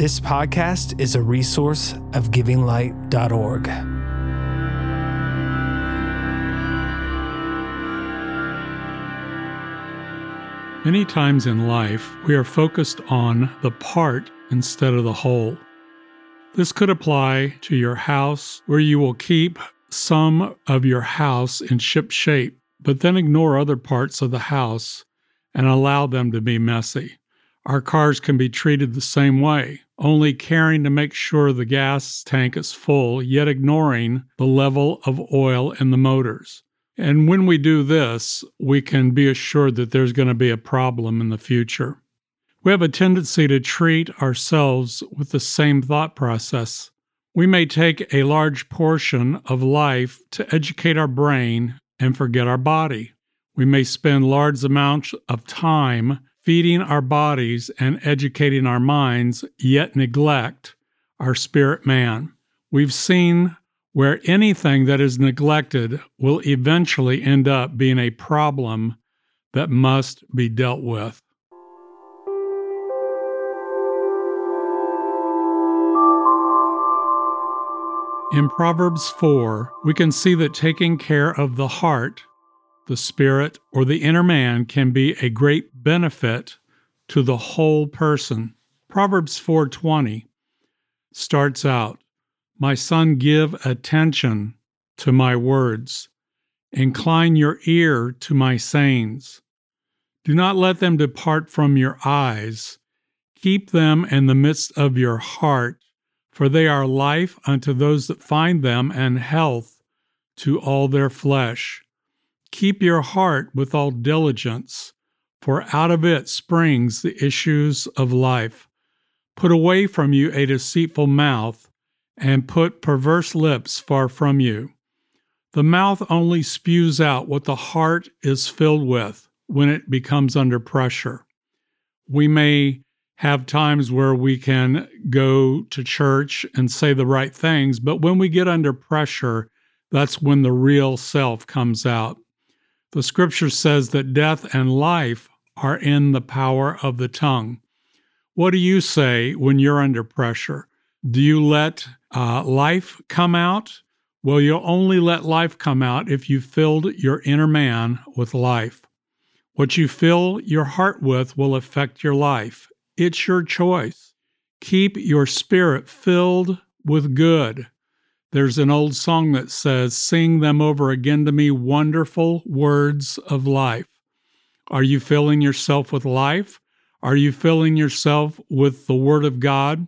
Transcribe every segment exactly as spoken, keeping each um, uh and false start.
This podcast is a resource of giving light dot org. Many times in life, we are focused on the part instead of the whole. This could apply to your house, where you will keep some of your house in ship shape, but then ignore other parts of the house and allow them to be messy. Our cars can be treated the same way, only caring to make sure the gas tank is full, yet ignoring the level of oil in the motors. And when we do this, we can be assured that there's going to be a problem in the future. We have a tendency to treat ourselves with the same thought process. We may take a large portion of life to educate our brain and forget our body. We may spend large amounts of time feeding our bodies and educating our minds, yet neglect our spirit man. We've seen where anything that is neglected will eventually end up being a problem that must be dealt with. In Proverbs four, we can see that taking care of the heart, the spirit, or the inner man can be a great benefit to the whole person. Proverbs four twenty starts out, "My son, give attention to my words. Incline your ear to my sayings. Do not let them depart from your eyes. Keep them in the midst of your heart, for they are life unto those that find them, and health to all their flesh. Keep your heart with all diligence, for out of it springs the issues of life. Put away from you a deceitful mouth, and put perverse lips far from you. The mouth only spews out what the heart is filled with when it becomes under pressure." We may have times where we can go to church and say the right things, but when we get under pressure, that's when the real self comes out. The scripture says that death and life are in the power of the tongue. What do you say when you're under pressure? Do you let uh, life come out? Well, you'll only let life come out if you filled your inner man with life. What you fill your heart with will affect your life. It's your choice. Keep your spirit filled with good. There's an old song that says, "Sing them over again to me, wonderful words of life." Are you filling yourself with life? Are you filling yourself with the Word of God?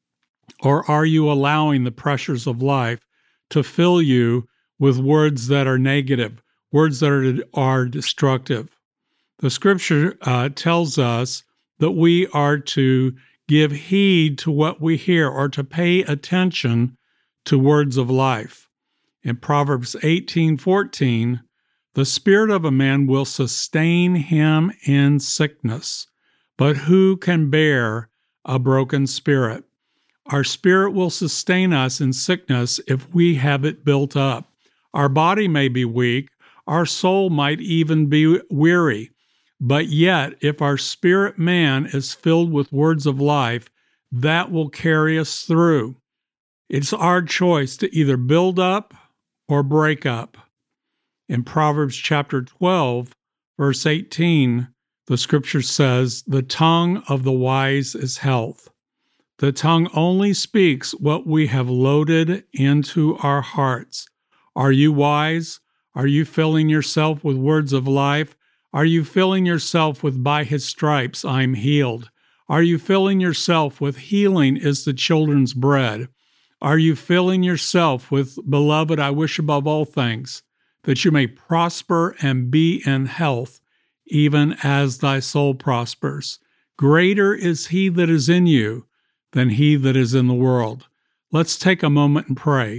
Or are you allowing the pressures of life to fill you with words that are negative, words that are, are destructive? The scripture uh, tells us that we are to give heed to what we hear, or to pay attention to words of life. In Proverbs eighteen fourteen, "The spirit of a man will sustain him in sickness, but who can bear a broken spirit?" Our spirit will sustain us in sickness if we have it built up. Our body may be weak, our soul might even be weary, but yet if our spirit man is filled with words of life, that will carry us through. It's our choice to either build up or break up. In Proverbs chapter twelve, verse eighteen, the scripture says, "The tongue of the wise is health." The tongue only speaks what we have loaded into our hearts. Are you wise? Are you filling yourself with words of life? Are you filling yourself with "by his stripes I'm healed"? Are you filling yourself with "healing is the children's bread"? Are you filling yourself with "beloved, I wish above all things that you may prosper and be in health, even as thy soul prospers"? Greater is he that is in you than he that is in the world. Let's take a moment and pray.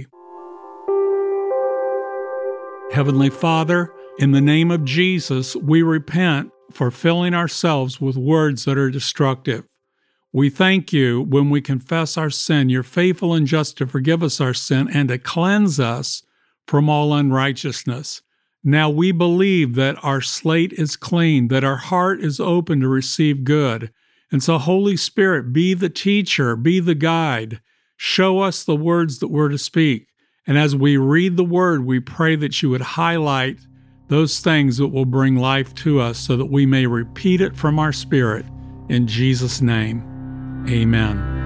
Heavenly Father, in the name of Jesus, we repent for filling ourselves with words that are destructive. We thank you when we confess our sin. You're faithful and just to forgive us our sin and to cleanse us from all unrighteousness. Now we believe that our slate is clean, that our heart is open to receive good, And so, Holy Spirit, be the teacher, be the guide. Show us the words that we're to speak. And as we read the word, we pray that you would highlight those things that will bring life to us so that we may repeat it from our spirit. In Jesus' name, amen.